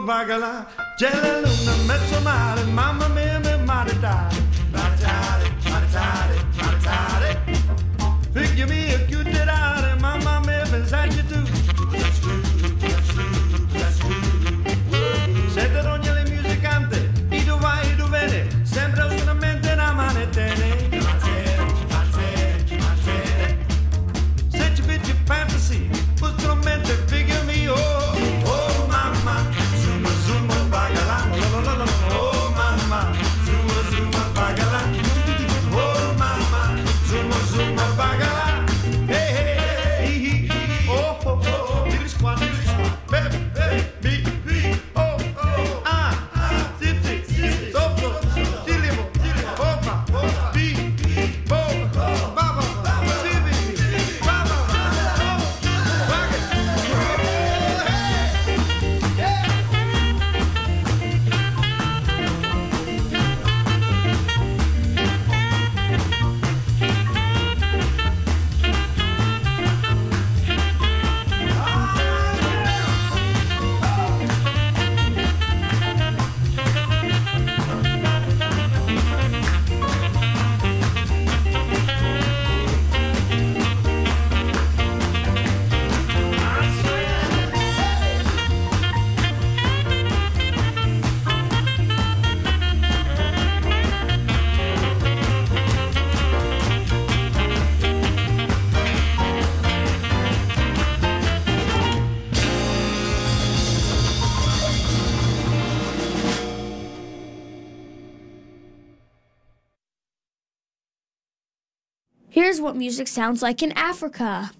bagala, c'è la luna mezzo mare, mamma mia, mi maritare, maritare, maritare, maritare. Figlimi a chiudere, mamma mia, pensarci tu. That's true, that's true, that's true. Sette rogne le musicante, e tu vai, e tu vedi, sempre solamente una manetene. Matere, matere, se ci vedi fantasy, put strumento, figurami, oh mamma, zuma, zuma, bagala, oh mamma, zuma, zuma, bagala, oh mamma, zuma, zuma, bagala, hey, hey, hey, oh, dilly squat, baby, oh, zip, zip, so, dilimo, opa, bi, baba, bibi, baba, Here's what music sounds like in Africa.